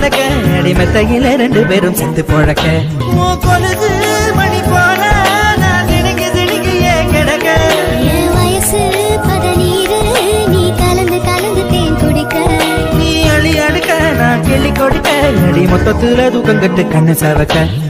பறக்க அடிமத்தையில 2 பேரும் செத்து பொழக்க கொலுசு மணி போல நான் திணிக்கு திணிக்கையே கிடக்க என் வயசு 17 நீ கலந்து கலந்து தேன் குடிக்க நீ அழி அடுக்க நான் கிள்ளி கொடுக்க அடி மொத்தத்துல தூக்கம் கட்டு கண்ணு சவக்க